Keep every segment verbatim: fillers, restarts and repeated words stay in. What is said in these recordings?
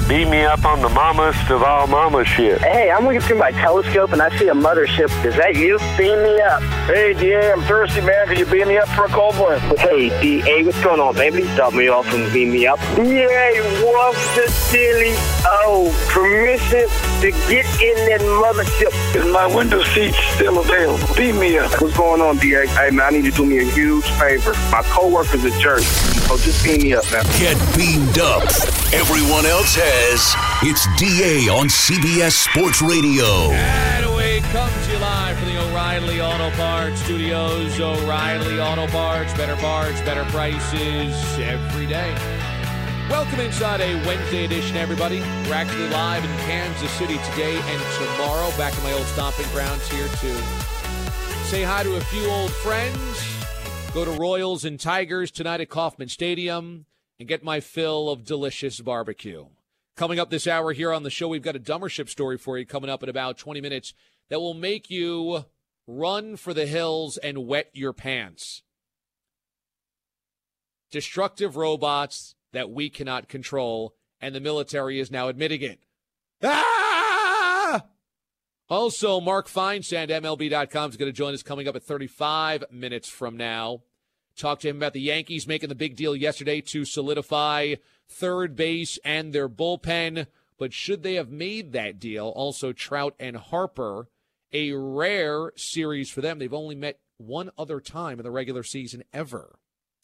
Beat me up on the mammoth of all mama shit. Hey, I'm looking through my telescope and I see a mothership. Is that you? Beam me up. Hey, D A, I'm thirsty, man. Can you beam me up for a cold one? Hey, D A, what's going on, baby? Stop me off and beam me up. D A, what's the silly? Oh, permission to get in that mothership. Is my window seat still available? Beam me up. What's going on, D A? Hey, man, I need you to do me a huge favor. My coworker's a jerk. So just beam me up, man. Get beamed up. Everyone else has. It's D A on C B S Sports Radio. And away comes you live from the O'Reilly Auto Parts Studios. O'Reilly Auto Parts, better parts, better prices every day. Welcome inside a Wednesday edition, everybody. We're actually live in Kansas City today and tomorrow. Back in my old stomping grounds here to say hi to a few old friends. Go to Royals and Tigers tonight at Kauffman Stadium and get my fill of delicious barbecue. Coming up this hour here on the show, we've got a Dummership story for you coming up in about twenty minutes that will make you run for the hills and wet your pants. Destructive robots that we cannot control, and the military is now admitting it. Ah! Also, Mark Feinsand, M L B dot com, is going to join us coming up at thirty-five minutes from now. Talk to him about the Yankees making the big deal yesterday to solidify third base and their bullpen. But should they have made that deal? Also, Trout and Harper, a rare series for them. They've only met one other time in the regular season ever.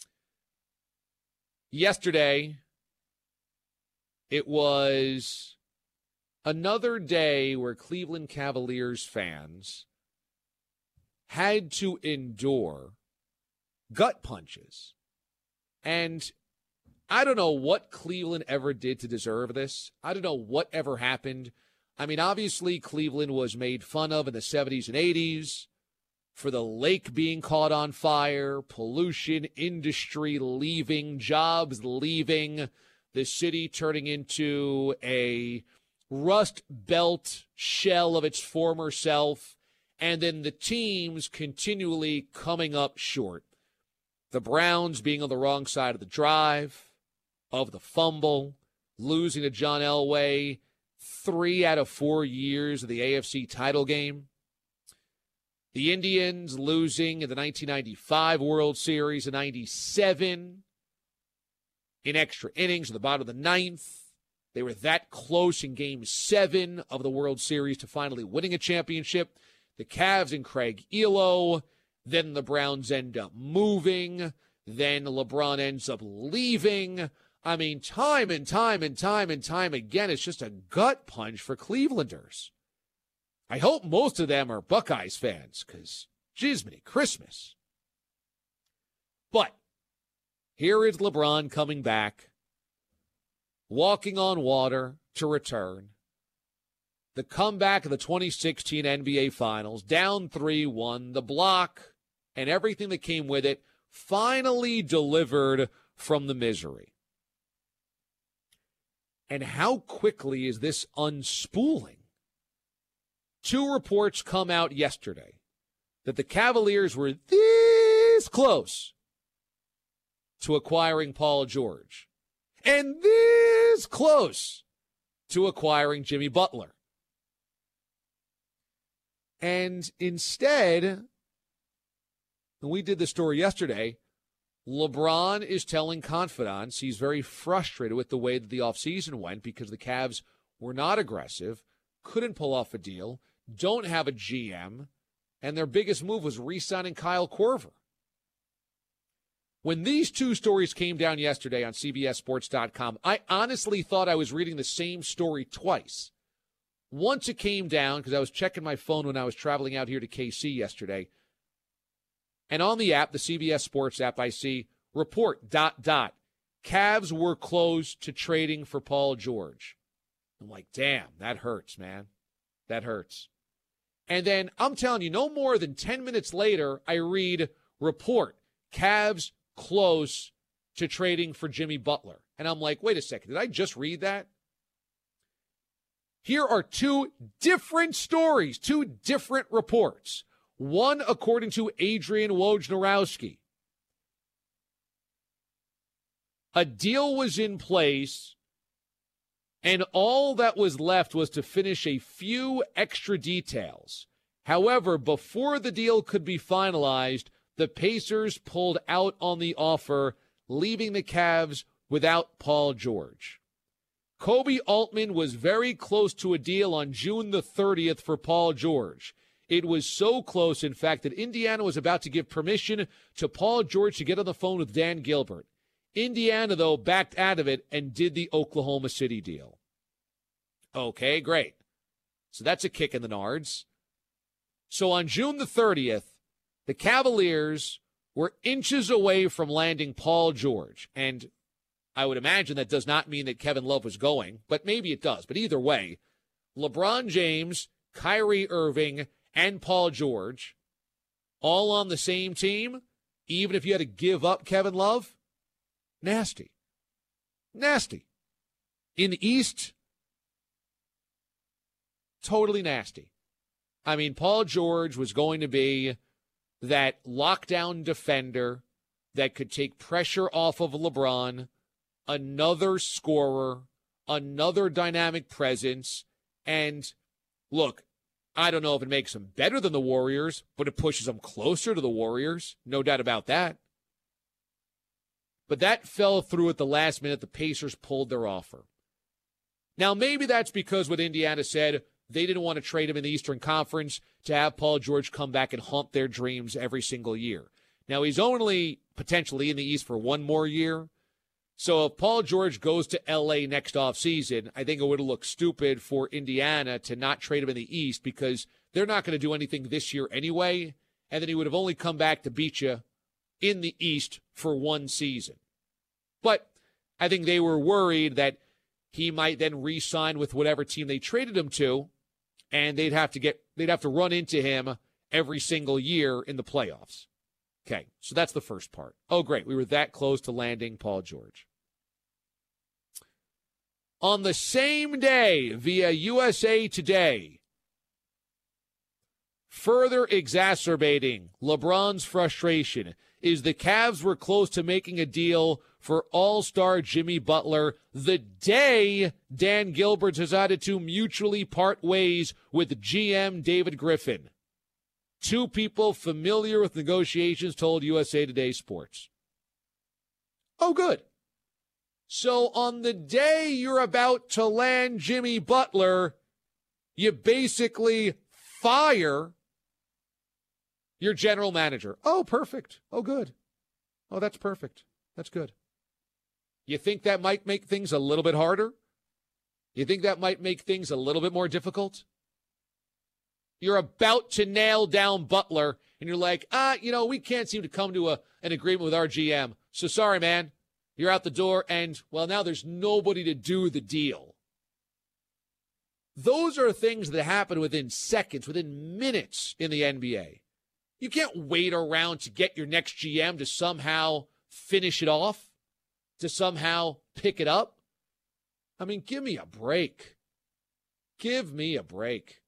Yesterday, it was another day where Cleveland Cavaliers fans had to endure gut punches. And I don't know what Cleveland ever did to deserve this. I don't know what ever happened. I mean, obviously, Cleveland was made fun of in the seventies and eighties for the lake being caught on fire, pollution, industry leaving, jobs leaving, the city turning into a rust belt shell of its former self, and then the teams continually coming up short. The Browns being on the wrong side of the drive, of the fumble, losing to John Elway three out of four years of the A F C title game. The Indians losing in the nineteen ninety-five World Series, in ninety-seven, in extra innings at the bottom of the ninth. They were that close in Game seven of the World Series to finally winning a championship. The Cavs and Craig Elo. Then the Browns end up moving. Then LeBron ends up leaving. I mean, time and time and time and time again, it's just a gut punch for Clevelanders. I hope most of them are Buckeyes fans, because jizminy Christmas. But here is LeBron coming back, walking on water to return. The comeback of the twenty sixteen N B A Finals, down three one, the block, and everything that came with it, finally delivered from the misery. And how quickly is this unspooling? Two reports come out yesterday that the Cavaliers were this close to acquiring Paul George and this close to acquiring Jimmy Butler. And instead, and we did the story yesterday, LeBron is telling confidants he's very frustrated with the way that the offseason went because the Cavs were not aggressive, couldn't pull off a deal, don't have a G M, and their biggest move was re-signing Kyle Korver. When these two stories came down yesterday on C B S Sports dot com, I honestly thought I was reading the same story twice. Once it came down, because I was checking my phone when I was traveling out here to K C yesterday, and on the app, the C B S Sports app, I see report, dot, dot, Cavs were close to trading for Paul George. I'm like, damn, that hurts, man. That hurts. And then I'm telling you, no more than ten minutes later, I read report, Cavs close to trading for Jimmy Butler. And I'm like, wait a second, did I just read that? Here are two different stories, two different reports. One, according to Adrian Wojnarowski, a deal was in place And all that was left was to finish a few extra details. However, before the deal could be finalized, the Pacers pulled out on the offer, leaving the Cavs without Paul George. Koby Altman was very close to a deal on June the thirtieth for Paul George. It was so close, in fact, that Indiana was about to give permission to Paul George to get on the phone with Dan Gilbert. Indiana, though, backed out of it and did the Oklahoma City deal. Okay, great. So that's a kick in the nards. So on June the thirtieth, the Cavaliers were inches away from landing Paul George. And I would imagine that does not mean that Kevin Love was going, but maybe it does. But either way, LeBron James, Kyrie Irving, and Paul George all on the same team, even if you had to give up Kevin Love, nasty. Nasty. In the East, totally nasty. I mean, Paul George was going to be that lockdown defender that could take pressure off of LeBron, another scorer, another dynamic presence. And look, I don't know if it makes them better than the Warriors, but it pushes them closer to the Warriors. No doubt about that. But that fell through at the last minute. The Pacers pulled their offer. Now, maybe that's because what Indiana said, they didn't want to trade him in the Eastern Conference to have Paul George come back and haunt their dreams every single year. Now, he's only potentially in the East for one more year. So if Paul George goes to L A next offseason, I think it would look stupid for Indiana to not trade him in the East because they're not going to do anything this year anyway, and then he would have only come back to beat you in the East for one season. But I think they were worried that he might then re-sign with whatever team they traded him to, and they'd have to get they'd have to run into him every single year in the playoffs. Okay, so that's the first part. Oh, great. We were that close to landing Paul George. On the same day, via U S A Today, further exacerbating LeBron's frustration is the Cavs were close to making a deal for all-star Jimmy Butler the day Dan Gilbert decided to mutually part ways with G M David Griffin. Two people familiar with negotiations told U S A Today Sports. Oh, good. So on the day you're about to land Jimmy Butler, you basically fire your general manager. Oh, perfect. Oh, good. Oh, that's perfect. That's good. You think that might make things a little bit harder? You think that might make things a little bit more difficult? You're about to nail down Butler, and you're like, ah, you know, we can't seem to come to a, an agreement with our G M. So sorry, man. You're out the door, and, well, now there's nobody to do the deal. Those are things that happen within seconds, within minutes in the N B A. You can't wait around to get your next G M to somehow finish it off, to somehow pick it up. I mean, give me a break. Give me a break.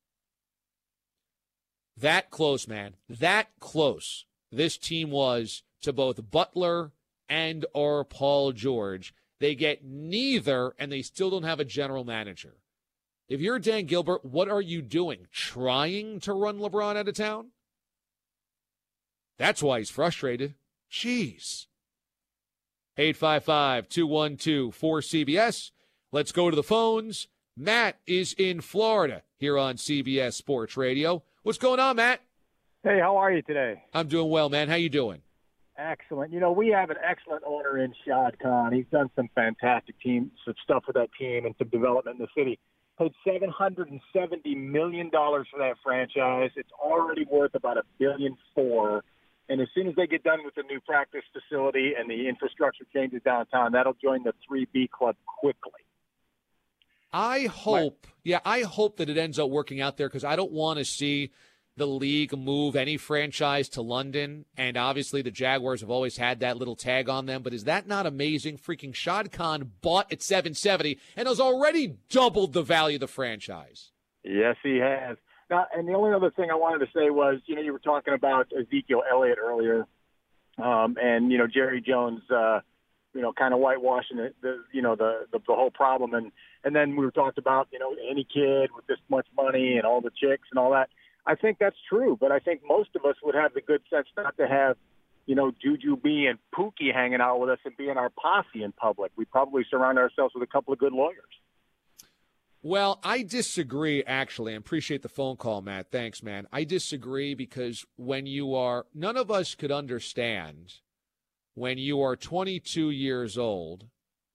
That close, man. That close this team was to both Butler and or Paul George. They get neither, and they still don't have a general manager. If you're Dan Gilbert, what are you doing? Trying to run LeBron out of town? That's why he's frustrated. Jeez. eight five five, two one two, four C B S. Let's go to the phones. Matt is in Florida here on C B S Sports Radio. What's going on, Matt? Hey, how are you today? I'm doing well, man. How you doing? Excellent. You know, we have an excellent owner in Shad Khan. He's done some fantastic team, some stuff with that team and some development in the city. Paid seven hundred seventy million dollars for that franchise. It's already worth about a billion four. And as soon as they get done with the new practice facility and the infrastructure changes downtown, that'll join the three B club quickly. I hope, yeah, I hope that it ends up working out there because I don't want to see the league move any franchise to London. And obviously the Jaguars have always had that little tag on them. But is that not amazing? Freaking Shad Khan bought at seven seventy and has already doubled the value of the franchise. Yes, he has. Now, and the only other thing I wanted to say was, you know, you were talking about Ezekiel Elliott earlier. Um, and, you know, Jerry Jones uh, you know, kind of whitewashing the, the you know, the, the the whole problem. And and then we were talked about, you know, any kid with this much money and all the chicks and all that. I think that's true, but I think most of us would have the good sense not to have, you know, Juju B and Pookie hanging out with us and being our posse in public. We probably surround ourselves with a couple of good lawyers. Well, I disagree, actually. I appreciate the phone call, Matt. Thanks, man. I disagree because when you are – none of us could understand when you are twenty-two years old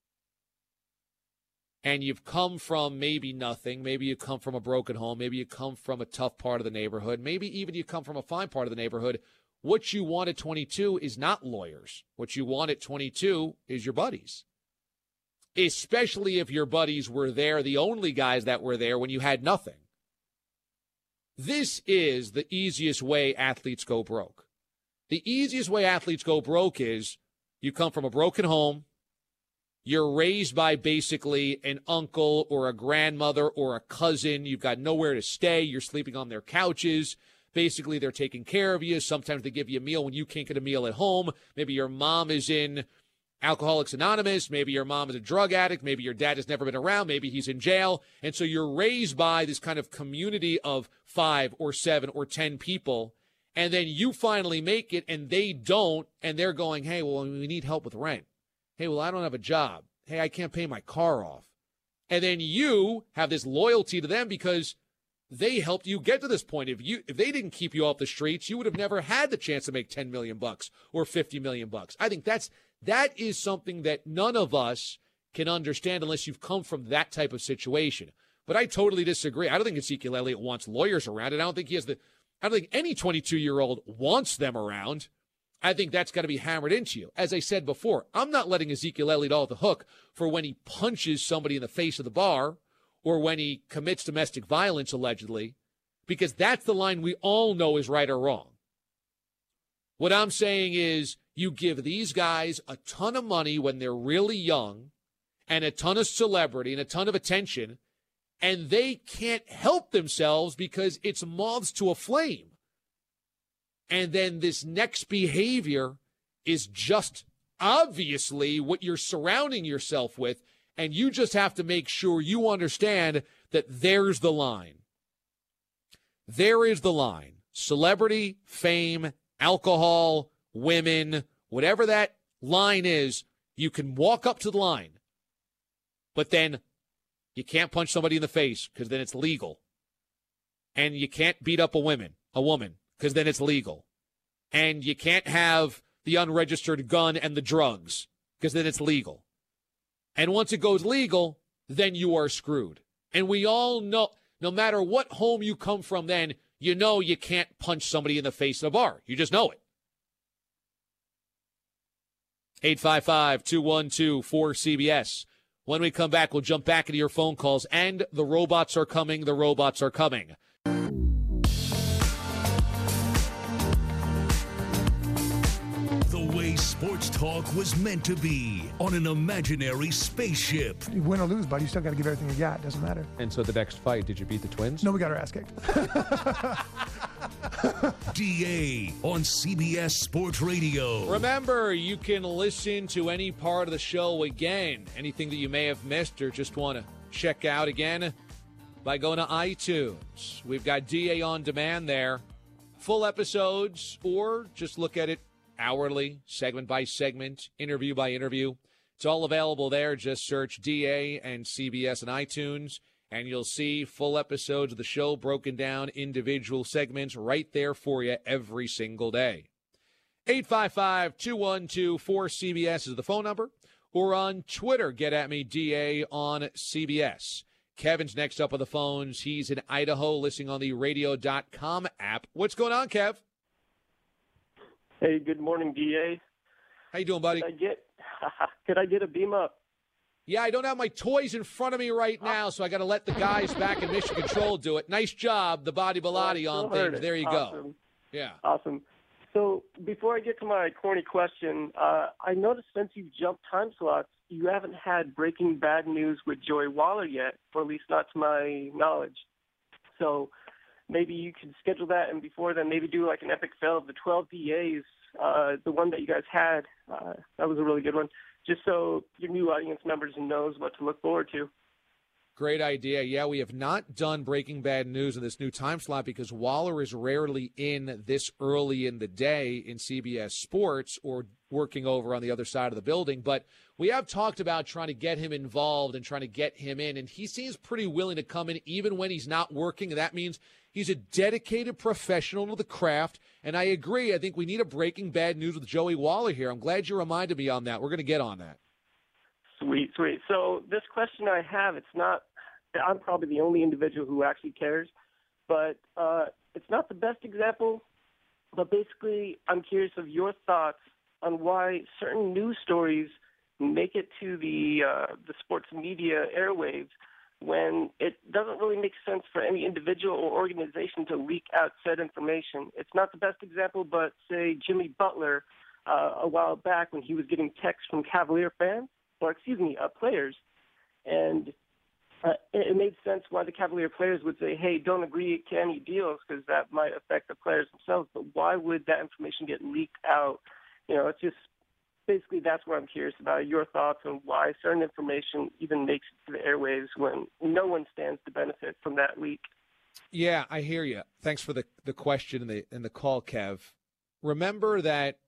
and you've come from maybe nothing, maybe you come from a broken home, maybe you come from a tough part of the neighborhood, maybe even you come from a fine part of the neighborhood. What you want at twenty-two is not lawyers. What you want at twenty-two is your buddies. Especially if your buddies were there, the only guys that were there when you had nothing. This is the easiest way athletes go broke. The easiest way athletes go broke is you come from a broken home, you're raised by basically an uncle or a grandmother or a cousin, you've got nowhere to stay, you're sleeping on their couches, basically they're taking care of you, sometimes they give you a meal when you can't get a meal at home, maybe your mom is in Alcoholics Anonymous, maybe your mom is a drug addict, maybe your dad has never been around, maybe he's in jail, and so you're raised by this kind of community of five or seven or ten people, and then you finally make it and they don't, and they're going, hey, well, we need help with rent. Hey, well, I don't have a job. Hey, I can't pay my car off. And then you have this loyalty to them because they helped you get to this point. If you if they didn't keep you off the streets, you would have never had the chance to make ten million bucks or fifty million bucks. I think that's That is something that none of us can understand unless you've come from that type of situation. But I totally disagree. I don't think Ezekiel Elliott wants lawyers around, and I don't think he has the. I don't think any twenty-two-year-old wants them around. I think that's got to be hammered into you. As I said before, I'm not letting Ezekiel Elliott off the hook for when he punches somebody in the face of the bar or when he commits domestic violence, allegedly, because that's the line we all know is right or wrong. What I'm saying is you give these guys a ton of money when they're really young and a ton of celebrity and a ton of attention, and they can't help themselves because it's moths to a flame. And then this next behavior is just obviously what you're surrounding yourself with, and you just have to make sure you understand that there's the line. There is the line. Celebrity, fame, alcohol, women, whatever that line is, you can walk up to the line, but then you can't punch somebody in the face because then it's legal. And you can't beat up a woman, a woman, because then it's legal. And you can't have the unregistered gun and the drugs because then it's legal. And once it goes legal, then you are screwed. And we all know, no matter what home you come from then, you know you can't punch somebody in the face in a bar. You just know it. eight five five, two one two, four C B S. When we come back, we'll jump back into your phone calls. And the robots are coming. The robots are coming. The way sports talk was meant to be on an imaginary spaceship. You win or lose, buddy, you still got to give everything you got. Doesn't matter. And so the next fight, did you beat the Twins? No, we got our ass kicked. D A on C B S Sports Radio. Remember, you can listen to any part of the show again. Anything that you may have missed or just want to check out again by going to iTunes. We've got D A On Demand there. Full episodes, or just look at it hourly, segment by segment, interview by interview. It's all available there. Just search D A and C B S on iTunes, and you'll see full episodes of the show broken down, individual segments right there for you every single day. eight five five, two one two, four C B S is the phone number, or on Twitter, get at me, D A on C B S. Kevin's next up on the phones. He's in Idaho, listening on the radio dot com app. What's going on, Kev? Hey, good morning, D A. How you doing, buddy? Could I get, could I get a beam up? Yeah, I don't have my toys in front of me right now, so I got to let the guys back in Mission Control do it. Nice job, the Body Bilotti oh, on things. There you awesome. go. Yeah. Awesome. So before I get to my corny question, uh, I noticed since you've jumped time slots, you haven't had Breaking Bad news with Joey Waller yet, or at least not to my knowledge. So maybe you could schedule that, and before then maybe do like an epic fail of the twelve D As, uh, the one that you guys had. Uh, that was a really good one. just so your new audience members knows what to look forward to. Great idea. Yeah, we have not done Breaking Bad news in this new time slot because Waller is rarely in this early in the day in C B S Sports or working over on the other side of the building. But we have talked about trying to get him involved and trying to get him in, and he seems pretty willing to come in even when he's not working. And that means he's a dedicated professional to the craft. And I agree. I think we need a Breaking Bad news with Joey Waller here. I'm glad you reminded me on that. We're going to get on that. Sweet, sweet. So this question I have, it's not, I'm probably the only individual who actually cares, but uh, it's not the best example, but basically I'm curious of your thoughts on why certain news stories make it to the uh, the sports media airwaves when it doesn't really make sense for any individual or organization to leak out said information. It's not the best example, but say Jimmy Butler uh, a while back when he was getting texts from Cavalier fans, or excuse me, uh, players, and uh, it, it made sense why the Cavalier players would say, hey, don't agree to any deals because that might affect the players themselves, but why would that information get leaked out? You know, it's just basically that's what I'm curious about, your thoughts on why certain information even makes it to the airwaves when no one stands to benefit from that leak. Yeah, I hear you. Thanks for the, the question and the, and the call, Kev. Remember that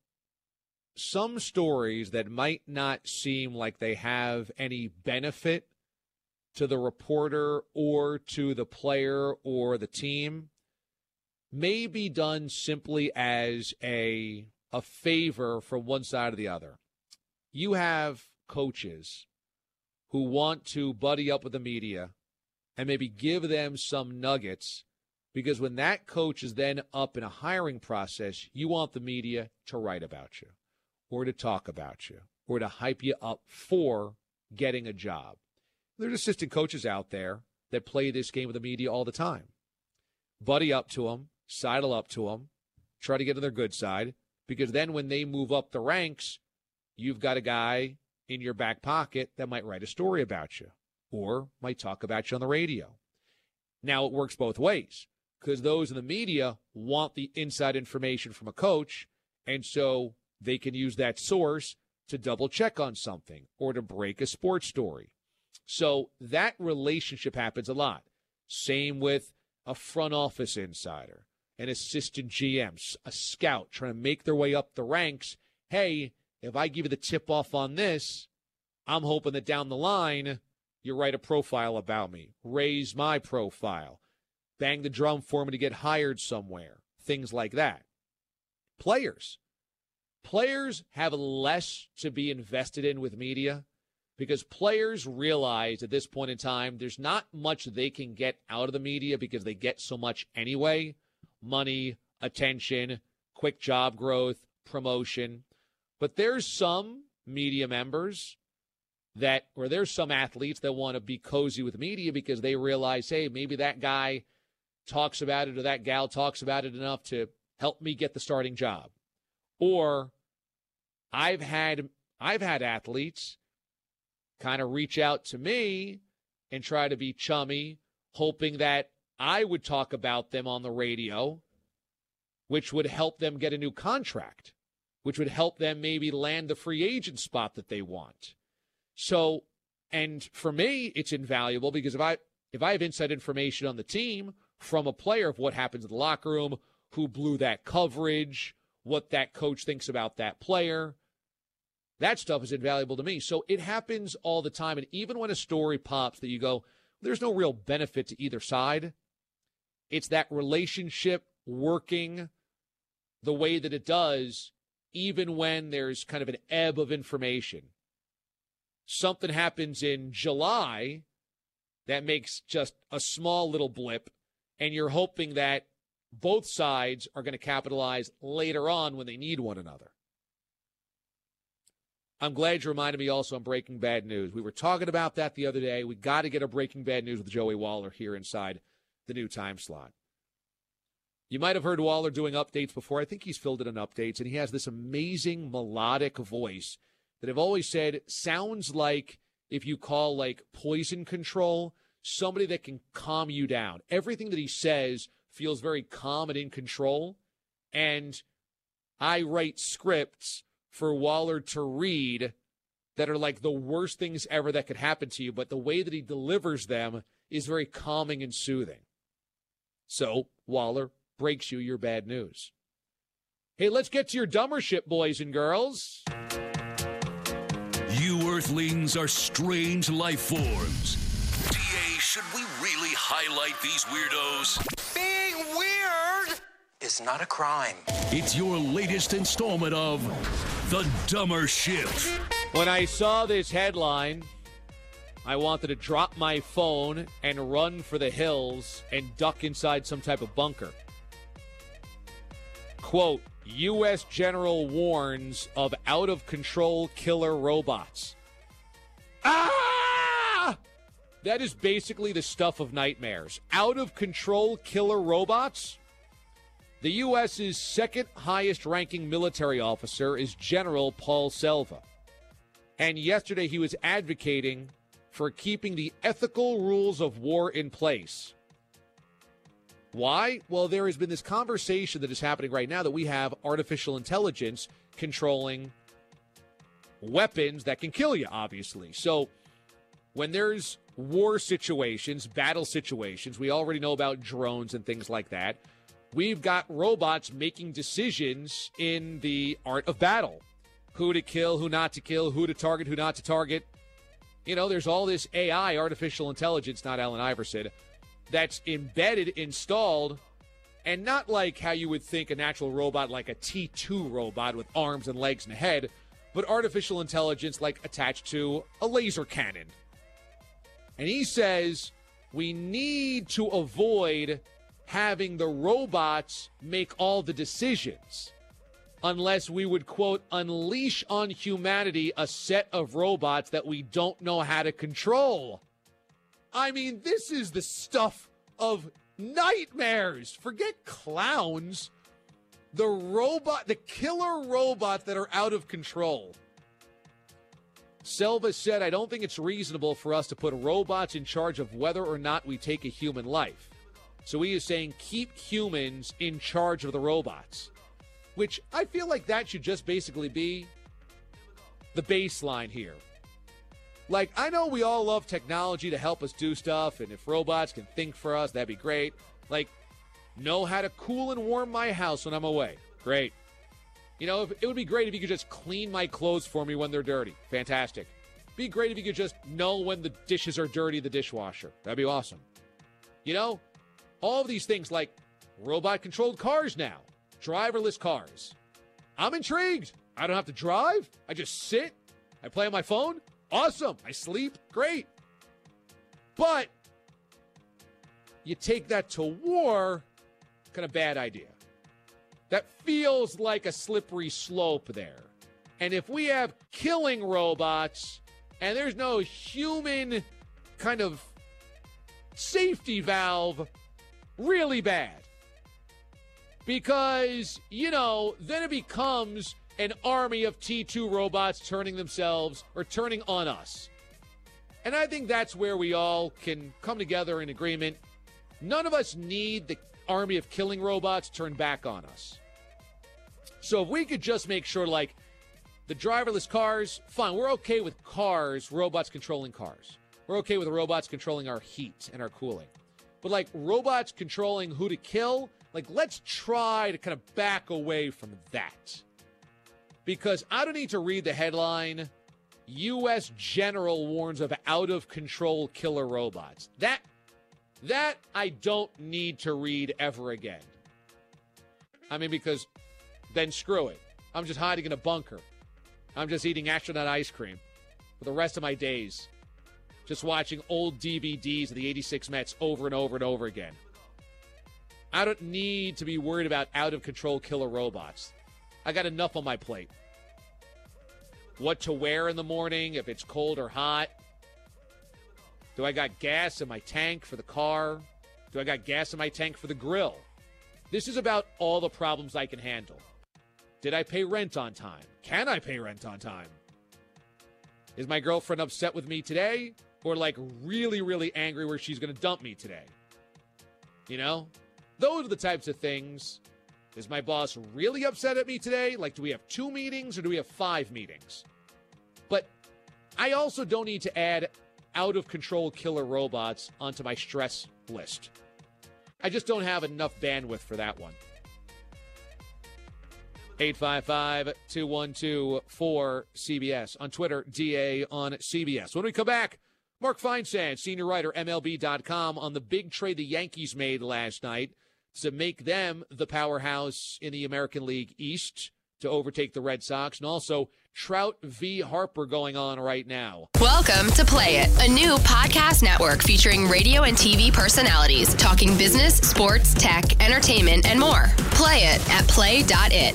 some stories that might not seem like they have any benefit to the reporter or to the player or the team may be done simply as a a favor from one side or the other. You have coaches who want to buddy up with the media and maybe give them some nuggets because when that coach is then up in a hiring process, you want the media to write about you or to talk about you or to hype you up for getting a job. There's assistant coaches out there that play this game with the media all the time. Buddy up to them, sidle up to them, try to get to their good side, because then when they move up the ranks, you've got a guy in your back pocket that might write a story about you or might talk about you on the radio. Now, it works both ways because those in the media want the inside information from a coach, and so they can use that source to double check on something or to break a sports story. So that relationship happens a lot. Same with a front office insider, an assistant G M, a scout trying to make their way up the ranks. Hey, if I give you the tip-off on this, I'm hoping that down the line you write a profile about me, raise my profile, bang the drum for me to get hired somewhere, things like that. Players. Players have less to be invested in with media because players realize at this point in time there's not much they can get out of the media because they get so much anyway. Money, attention, quick job growth, promotion. But there's some media members that, or there's some athletes that want to be cozy with media because they realize, hey, maybe that guy talks about it or that gal talks about it enough to help me get the starting job. Or I've had I've had athletes kind of reach out to me and try to be chummy, hoping that I would talk about them on the radio, which would help them get a new contract, which would help them maybe land the free agent spot that they want. So, and for me, it's invaluable because if I if I have inside information on the team from a player of what happens in the locker room, who blew that coverage, what that coach thinks about that player, that stuff is invaluable to me. So it happens all the time. And even when a story pops that you go, there's no real benefit to either side, it's that relationship working the way that it does, even when there's kind of an ebb of information. Something happens in July that makes just a small little blip, and you're hoping that both sides are going to capitalize later on when they need one another. I'm glad you reminded me also on Breaking Bad News. We were talking about that the other day. We got to get a Breaking Bad News with Joey Waller here inside the new time slot. You might have heard Waller doing updates before. I think he's filled it in updates, and he has this amazing melodic voice that I've always said sounds like if you call like Poison Control, somebody that can calm you down. Everything that he says feels very calm and in control, and I write scripts for Waller to read that are like the worst things ever that could happen to you, but the way that he delivers them is very calming and soothing. So, Waller breaks you your bad news. Hey, let's get to your dumber shit, boys and girls. You earthlings are strange life forms. D A, should we really highlight these weirdos? Being weird is not a crime. It's your latest installment of The Dumber Shit. When I saw this headline, I wanted to drop my phone and run for the hills and duck inside some type of bunker. Quote, U S general warns of out-of-control killer robots. Ah! That is basically the stuff of nightmares. Out-of-control killer robots? The U S's second highest-ranking military officer is General Paul Selva. And yesterday he was advocating for keeping the ethical rules of war in place. Why? Well, there has been this conversation that is happening right now that we have artificial intelligence controlling weapons that can kill you, obviously. So when there's war situations, battle situations, we already know about drones and things like that. We've got robots making decisions in the art of battle. Who to kill, who not to kill, who to target, who not to target. You know, there's all this A I, artificial intelligence, not Allen Iverson, that's embedded, installed, and not like how you would think a natural robot like a T two robot with arms and legs and a head, but artificial intelligence like attached to a laser cannon. And he says we need to avoid having the robots make all the decisions unless we would, quote, unleash on humanity a set of robots that we don't know how to control. I mean, this is the stuff of nightmares. Forget clowns. The robot, the killer robots that are out of control. Selva said, I don't think it's reasonable for us to put robots in charge of whether or not we take a human life. So he is saying keep humans in charge of the robots, which I feel like that should just basically be the baseline here. Like, I know we all love technology to help us do stuff, and if robots can think for us, that'd be great. Like, know how to cool and warm my house when I'm away. Great. You know, if, it would be great if you could just clean my clothes for me when they're dirty. Fantastic. Be great if you could just know when the dishes are dirty, the dishwasher. That'd be awesome. You know, all of these things like robot-controlled cars now, driverless cars. I'm intrigued. I don't have to drive. I just sit. I play on my phone. Awesome. I sleep. Great. But you take that to war, kind of bad idea. That feels like a slippery slope there. And if we have killing robots and there's no human kind of safety valve, really bad. Because, you know, then it becomes an army of T two robots turning themselves or turning on us. And I think that's where we all can come together in agreement. None of us need the army of killing robots turned back on us. So if we could just make sure, like, the driverless cars, fine, we're okay with cars, robots controlling cars. We're okay with robots controlling our heat and our cooling. But, like, robots controlling who to kill, like, let's try to kind of back away from that. Because I don't need to read the headline, U S general warns of out-of-control killer robots. That, that I don't need to read ever again. I mean, because then screw it. I'm just hiding in a bunker. I'm just eating astronaut ice cream for the rest of my days. Just watching old D V Ds of the eighty-six Mets over and over and over again. I don't need to be worried about out-of-control killer robots. I got enough on my plate. What to wear in the morning, if it's cold or hot. Do I got gas in my tank for the car? Do I got gas in my tank for the grill? This is about all the problems I can handle. Did I pay rent on time? Can I pay rent on time? Is my girlfriend upset with me today? Or like really, really angry where she's going to dump me today? You know? Those are the types of things. Is my boss really upset at me today? Like, do we have two meetings or do we have five meetings? But I also don't need to add out-of-control killer robots onto my stress list. I just don't have enough bandwidth for that one. eight five five, two one two, four C B S. On Twitter, D A on C B S. When we come back, Mark Feinsand, senior writer, M L B dot com, on the big trade the Yankees made last night to make them the powerhouse in the American League East to overtake the Red Sox, and also Trout v. Harper going on right now. Welcome to Play It, a new podcast network featuring radio and T V personalities talking business, sports, tech, entertainment, and more. Play it at play dot it.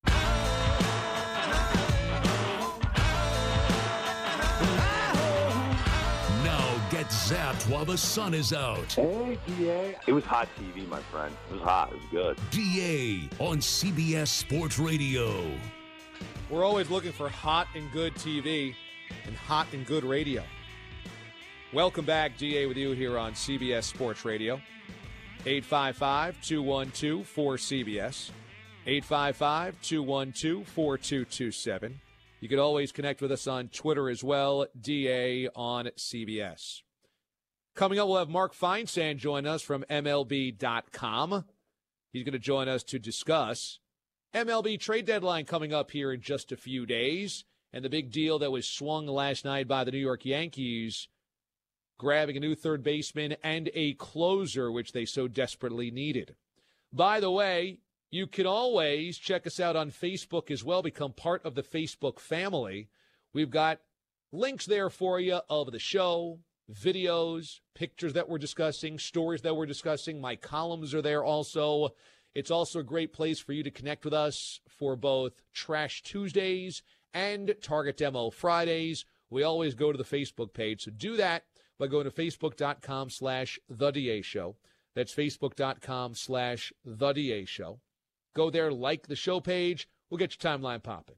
Get zapped while the sun is out. Hey, D A. It was hot T V, my friend. It was hot. It was good. D A on C B S Sports Radio. We're always looking for hot and good T V and hot and good radio. Welcome back, D A with you here on C B S Sports Radio. eight five five, two one two, four C B S. eight five five, two one two, four two two seven. You can always connect with us on Twitter as well, D A on C B S. Coming up, we'll have Mark Feinsand join us from M L B dot com. He's going to join us to discuss M L B trade deadline coming up here in just a few days, and the big deal that was swung last night by the New York Yankees, grabbing a new third baseman and a closer, which they so desperately needed. By the way, you can always check us out on Facebook as well, become part of the Facebook family. We've got links there for you of the show, videos, pictures that we're discussing, stories that we're discussing. My columns are there also. It's also a great place for you to connect with us for both Trash Tuesdays and Target Demo Fridays. We always go to the Facebook page. So do that by going to facebook.com slash The DA Show. That's facebook.com slash The DA Show. Go there, like the show page. We'll get your timeline popping.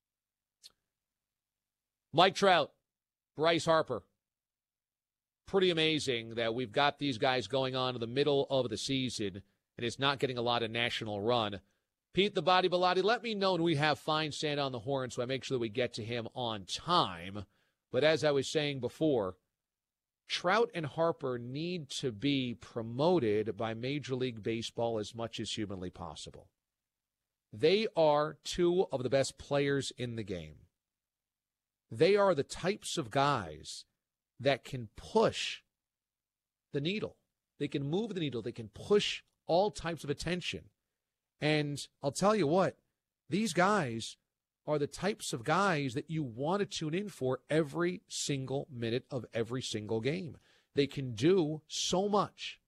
Mike Trout, Bryce Harper. Pretty amazing that we've got these guys going on in the middle of the season, and it's not getting a lot of national run. Pete the Body Bilotti, let me know when we have Feinsand on the horn so I make sure that we get to him on time. But as I was saying before, Trout and Harper need to be promoted by Major League Baseball as much as humanly possible. They are two of the best players in the game. They are the types of guys that can push the needle. They can move the needle. They can push all types of attention. And I'll tell you what, these guys are the types of guys that you want to tune in for every single minute of every single game. They can do so much.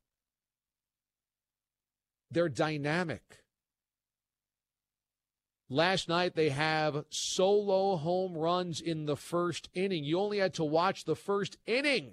They're dynamic. Last night, they have solo home runs in the first inning. You only had to watch the first inning.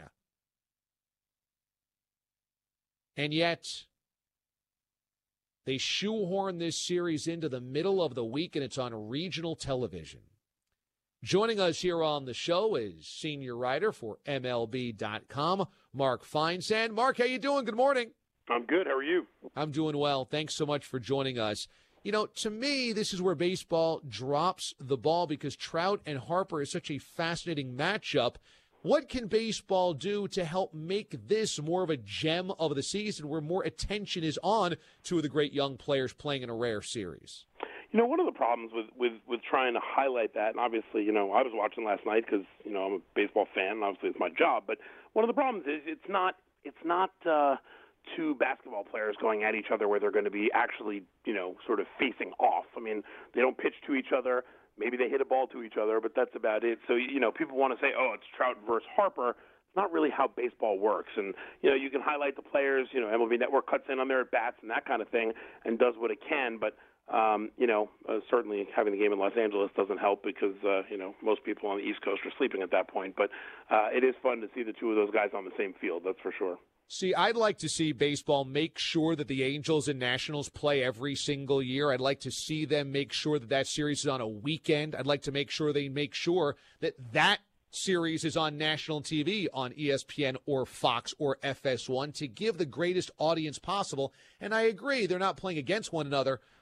And yet, they shoehorn this series into the middle of the week, and it's on regional television. Joining us here on the show is senior writer for M L B dot com, Mark Feinsand. Mark, how you doing? Good morning. I'm good. How are you? I'm doing well. Thanks so much for joining us. You know, to me, this is where baseball drops the ball because Trout and Harper is such a fascinating matchup. What can baseball do to help make this more of a gem of the season where more attention is on two of the great young players playing in a rare series? You know, one of the problems with, with, with trying to highlight that, and obviously, you know, I was watching last night because, you know, I'm a baseball fan, and obviously it's my job, but one of the problems is it's not it's not uh, two basketball players going at each other where they're going to be actually, you know, sort of facing off. I mean, they don't pitch to each other. Maybe they hit a ball to each other, but that's about it. So, you know, people want to say, oh, it's Trout versus Harper. It's not really how baseball works. And, you know, you can highlight the players. You know, M L B Network cuts in on their at-bats and that kind of thing and does what it can. But, um, you know, uh, certainly having the game in Los Angeles doesn't help because, uh, you know, most people on the East Coast are sleeping at that point. But uh, it is fun to see the two of those guys on the same field, that's for sure. See, I'd like to see baseball make sure that the Angels and Nationals play every single year. I'd like to see them make sure that that series is on a weekend. I'd like to make sure they make sure that that series is on national T V on E S P N or Fox or F S one to give the greatest audience possible. And I agree, they're not playing against one another,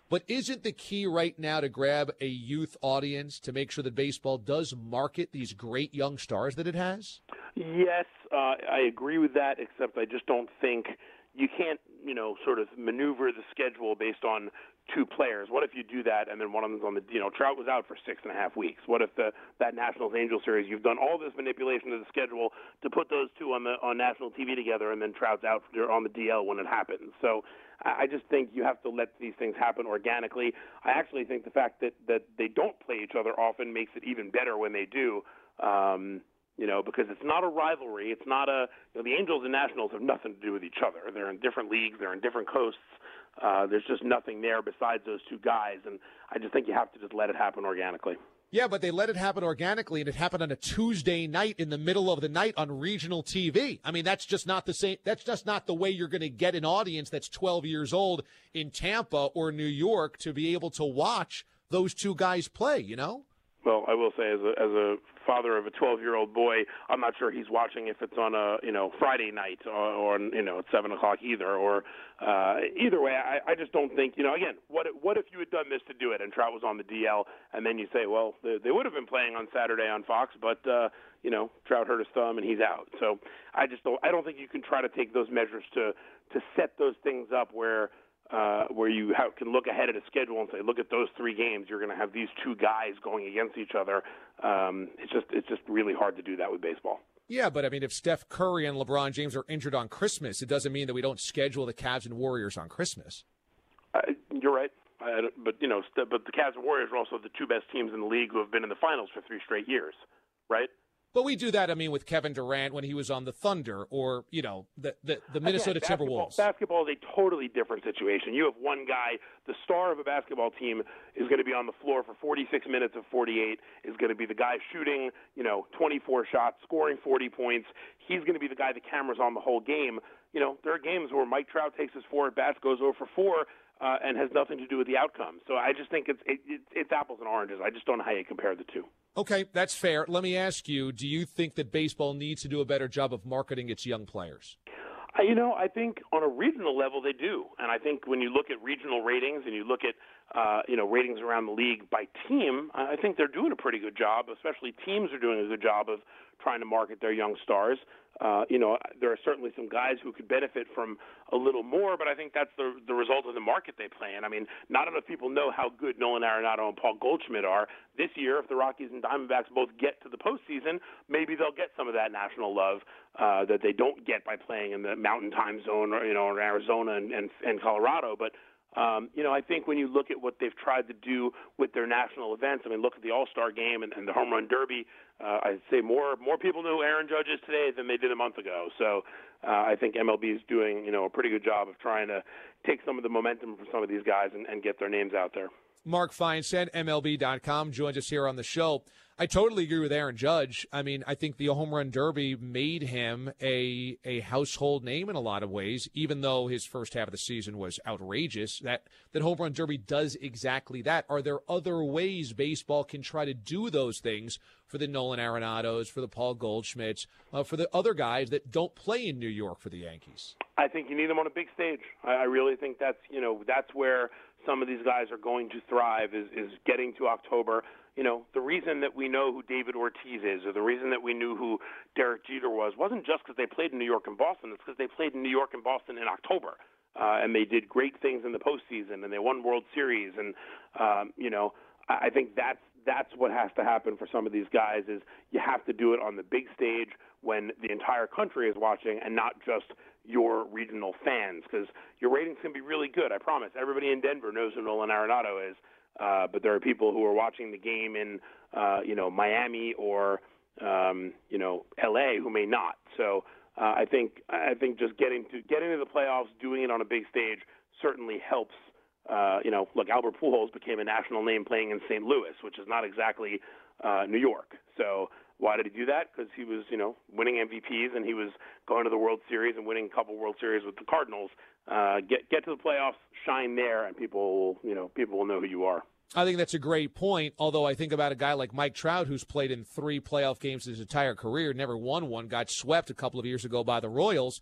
But isn't the key right now to grab a youth audience to make sure that baseball does market these great young stars that it has? Yes, uh, I agree with that, except I just don't think you can't, you know, sort of maneuver the schedule based on two players. What if you do that and then one of them's on the, you know, Trout was out for six and a half weeks. What if the that Nationals-Angels series, you've done all this manipulation of the schedule to put those two on the on national T V together, and then Trout's out on the D L when it happens. So I just think you have to let these things happen organically. I actually think the fact that, that they don't play each other often makes it even better when they do. Um, You know, because it's not a rivalry. It's not a, you know, the Angels and Nationals have nothing to do with each other. They're in different leagues. They're in different coasts. Uh, there's just nothing there besides those two guys. And I just think you have to just let it happen organically. Yeah, but they let it happen organically, and it happened on a Tuesday night in the middle of the night on regional T V. I mean, that's just not the same. That's just not the way you're going to get an audience that's twelve years old in Tampa or New York to be able to watch those two guys play, you know? Well, I will say, as a as a father of a twelve-year-old boy, I'm not sure he's watching if it's on a you know Friday night or, or you know at seven o'clock either. Or uh, either way, I, I just don't think you know. Again, what what if you had done this to do it and Trout was on the D L, and then you say, well, they, they would have been playing on Saturday on Fox, but uh, you know Trout hurt his thumb and he's out. So I just don't. I don't think you can try to take those measures to to set those things up where. Uh, where you have, can look ahead at a schedule and say, look at those three games. You're going to have these two guys going against each other. Um, it's just it's just really hard to do that with baseball. Yeah, but I mean, if Steph Curry and LeBron James are injured on Christmas, it doesn't mean that we don't schedule the Cavs and Warriors on Christmas. Uh, you're right. I, but you know, st- but the Cavs and Warriors are also the two best teams in the league who have been in the finals for three straight years, right? But we do that, I mean, with Kevin Durant when he was on the Thunder or, you know, the the, the Minnesota Again, basketball, Timberwolves. Basketball is a totally different situation. You have one guy, the star of a basketball team is going to be on the floor for forty-six minutes of forty-eight, is going to be the guy shooting, you know, twenty-four shots, scoring forty points. He's going to be the guy the camera's on the whole game. You know, there are games where Mike Trout takes his four at bats, goes oh for four, uh, and has nothing to do with the outcome. So I just think it's it, it, it's apples and oranges. I just don't know how you compare the two. Okay, that's fair. Let me ask you, do you think that baseball needs to do a better job of marketing its young players? Uh, you know, I think on a regional level they do. And I think when you look at regional ratings and you look at, uh, you know, ratings around the league by team, I think they're doing a pretty good job, especially teams are doing a good job of trying to market their young stars. Uh, you know, there are certainly some guys who could benefit from a little more, but I think that's the the result of the market they play in. I mean, not enough people know how good Nolan Arenado and Paul Goldschmidt are. This year, if the Rockies and Diamondbacks both get to the postseason, maybe they'll get some of that national love uh, that they don't get by playing in the Mountain Time Zone, or you know, in Arizona and, and, and Colorado. But Um, you know, I think when you look at what they've tried to do with their national events, I mean, look at the All-Star Game and, and the Home Run Derby. Uh, I'd say more more people know Aaron Judge is today than they did a month ago. So uh, I think M L B is doing, you know, a pretty good job of trying to take some of the momentum from some of these guys and, and get their names out there. Mark Feinsand, M L B dot com, joins us here on the show. I totally agree with Aaron Judge. I mean, I think the Home Run Derby made him a a household name in a lot of ways, even though his first half of the season was outrageous. That, that Home Run Derby does exactly that. Are there other ways baseball can try to do those things for the Nolan Arenados, for the Paul Goldschmidts, uh, for the other guys that don't play in New York for the Yankees? I think you need them on a big stage. I, I really think that's, you know, that's where some of these guys are going to thrive is, is getting to October. You know, the reason that we know who David Ortiz is, or the reason that we knew who Derek Jeter was, wasn't just because they played in New York and Boston. It's because they played in New York and Boston in October, uh, and they did great things in the postseason, and they won World Series. And um, you know, I, I think that's that's what has to happen for some of these guys. Is you have to do it on the big stage when the entire country is watching, and not just your regional fans, because your ratings can be really good. I promise. Everybody in Denver knows who Nolan Arenado is. Uh, but there are people who are watching the game in, uh, you know, Miami or, um, you know, L A who may not. So uh, I think I think just getting to getting to the playoffs, doing it on a big stage, certainly helps. Uh, you know, look, Albert Pujols became a national name playing in Saint Louis, which is not exactly uh, New York. So why did he do that? Because he was, you know, winning M V Ps and he was going to the World Series and winning a couple World Series with the Cardinals. Uh, get get to the playoffs, shine there, and people will, you know, people will know who you are. I think that's a great point, although I think about a guy like Mike Trout, who's played in three playoff games his entire career, never won one, got swept a couple of years ago by the Royals,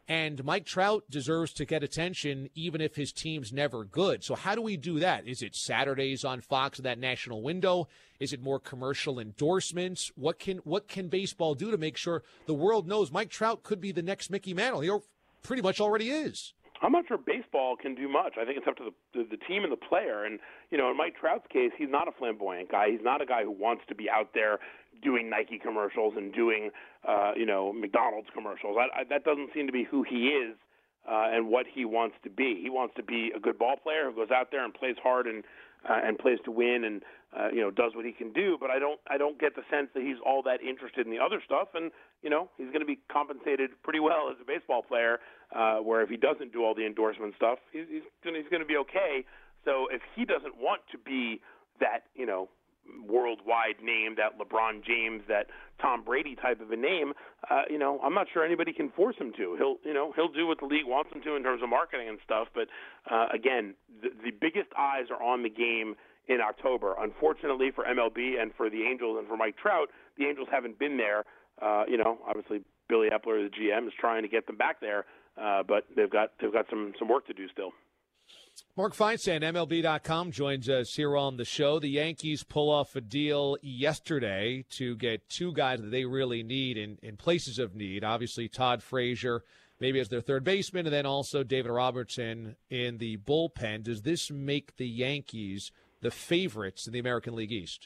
And Mike Trout deserves to get attention even if his team's never good. So how do we do that? Is it Saturdays on Fox in that national window? Is it more commercial endorsements? What can what can baseball do to make sure the world knows Mike Trout could be the next Mickey Mantle? He pretty much already is. I'm not sure baseball can do much. I think it's up to the, the the team and the player. And, you know, in Mike Trout's case, he's not a flamboyant guy. He's not a guy who wants to be out there doing Nike commercials and doing, uh, you know, McDonald's commercials. I, I, that doesn't seem to be who he is uh, and what he wants to be. He wants to be a good ball player who goes out there and plays hard and uh, and plays to win and, uh, you know, does what he can do. But I don't I don't get the sense that he's all that interested in the other stuff. And, you know, he's going to be compensated pretty well as a baseball player, uh, where if he doesn't do all the endorsement stuff, he's, he's going he's going to be okay. So if he doesn't want to be that, you know, worldwide name, that LeBron James, that Tom Brady type of a name, uh, you know, I'm not sure anybody can force him to. He'll, you know, he'll do what the league wants him to in terms of marketing and stuff. But uh, again, the, the biggest eyes are on the game in October. Unfortunately for M L B and for the Angels and for Mike Trout, the Angels haven't been there. Uh, you know, obviously Billy Epler, the G M, is trying to get them back there, uh, but they've got they've got some some work to do still. Mark Feinstein, M L B dot com, joins us here on the show. The Yankees pull off a deal yesterday to get two guys that they really need in, in places of need. Obviously, Todd Frazier, maybe as their third baseman, and then also David Robertson in the bullpen. Does this make the Yankees the favorites in the American League East?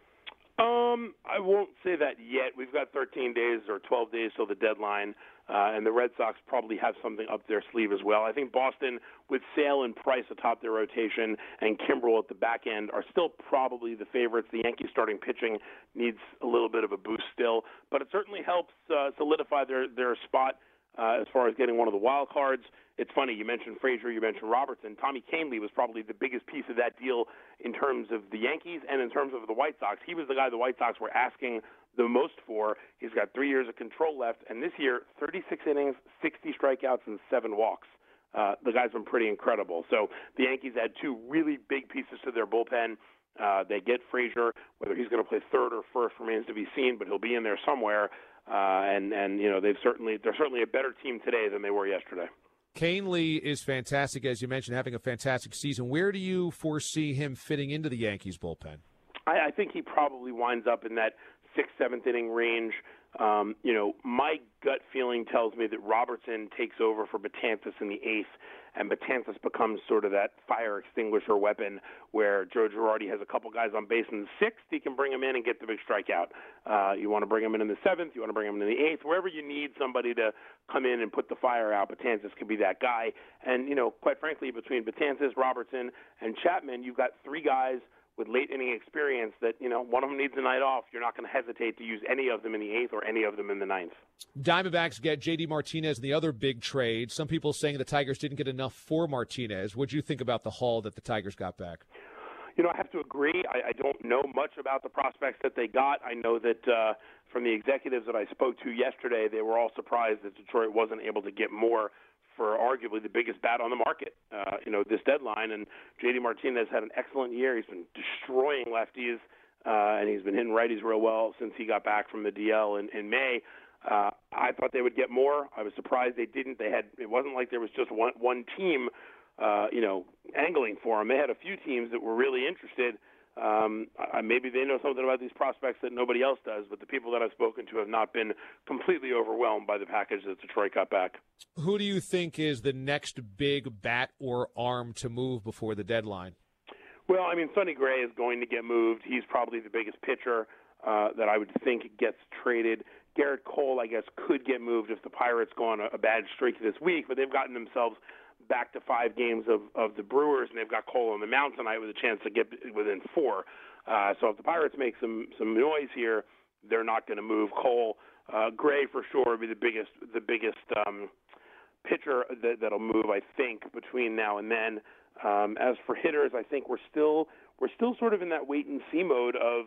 Um, I won't say that yet. We've got thirteen days or twelve days till the deadline, uh, and the Red Sox probably have something up their sleeve as well. I think Boston, with Sale and Price atop their rotation and Kimbrel at the back end, are still probably the favorites. The Yankees starting pitching needs a little bit of a boost still, but it certainly helps uh, solidify their, their spot uh, as far as getting one of the wild cards. It's funny, you mentioned Frazier, you mentioned Robertson. Tommy Kahnle was probably the biggest piece of that deal in terms of the Yankees and in terms of the White Sox. He was the guy the White Sox were asking the most for. He's got three years of control left, and this year, thirty-six innings, sixty strikeouts, and seven walks. Uh, the guy's been pretty incredible. So the Yankees add two really big pieces to their bullpen. Uh, they get Frazier. Whether he's going to play third or first remains to be seen, but he'll be in there somewhere. Uh, and, and, you know, they've certainly, they're certainly a better team today than they were yesterday. Kahnle is fantastic, as you mentioned, having a fantastic season. Where do you foresee him fitting into the Yankees bullpen? I, I think he probably winds up in that sixth, seventh inning range. Um, you know, my gut feeling tells me that Robertson takes over for Betances in the eighth, and Betances becomes sort of that fire extinguisher weapon where Joe Girardi has a couple guys on base in the sixth. He can bring him in and get the big strikeout. Uh, you want to bring him in in the seventh. You want to bring him in in the eighth. Wherever you need somebody to come in and put the fire out, Betances could be that guy. And, you know, quite frankly, between Betances, Robertson, and Chapman, you've got three guys with late inning experience that, you know, one of them needs a night off. You're not going to hesitate to use any of them in the eighth or any of them in the ninth. Diamondbacks get J D Martinez and the other big trade. Some people saying the Tigers didn't get enough for Martinez. What do you think about the haul that the Tigers got back? You know, I have to agree. I, I don't know much about the prospects that they got. I know that uh, from the executives that I spoke to yesterday, they were all surprised that Detroit wasn't able to get more for arguably the biggest bat on the market, uh, you know, this deadline. And J D Martinez had an excellent year. He's been destroying lefties, uh, and he's been hitting righties real well since he got back from the D L in, in May. Uh, I thought they would get more. I was surprised they didn't. They had. It wasn't like there was just one one team, uh, you know, angling for him. They had a few teams that were really interested. Um, I, maybe they know something about these prospects that nobody else does, but the people that I've spoken to have not been completely overwhelmed by the package that Detroit got back. Who do you think is the next big bat or arm to move before the deadline? Well, I mean, Sonny Gray is going to get moved. He's probably the biggest pitcher uh, that I would think gets traded. Garrett Cole, I guess, could get moved if the Pirates go on a, a bad streak this week, but they've gotten themselves back to five games of, of the Brewers, and they've got Cole on the mound tonight with a chance to get within four. Uh, so if the Pirates make some, some noise here, they're not going to move Cole. Uh, Gray, for sure, will be the biggest the biggest um, pitcher that, that'll move, I think, between now and then. Um, as for hitters, I think we're still we're still sort of in that wait-and-see mode of,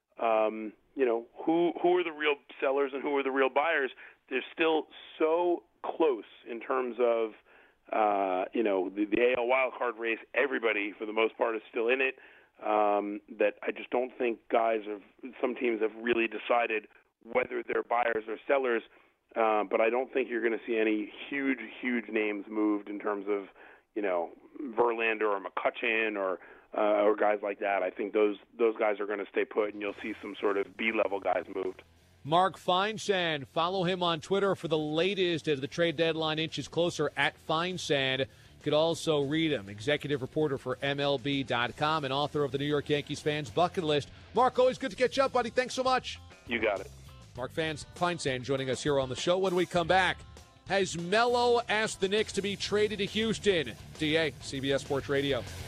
um, you know, who who are the real sellers and who are the real buyers. They're still so close in terms of, Uh, you know, the, the A L wildcard race, everybody, for the most part, is still in it, um, that I just don't think guys have, some teams have really decided whether they're buyers or sellers. uh, but I don't think you're going to see any huge, huge names moved in terms of, you know, Verlander or McCutchen or uh, or guys like that. I think those those guys are going to stay put, and you'll see some sort of B-level guys moved. Mark Feinsand, follow him on Twitter for the latest as the trade deadline inches closer at Feinsand. You could also read him, executive reporter for M L B dot com and author of the New York Yankees Fans Bucket List. Mark, always good to catch up, buddy. Thanks so much. You got it. Mark Feinsand joining us here on the show. When we come back, has Melo asked the Knicks to be traded to Houston? D A, C B S Sports Radio.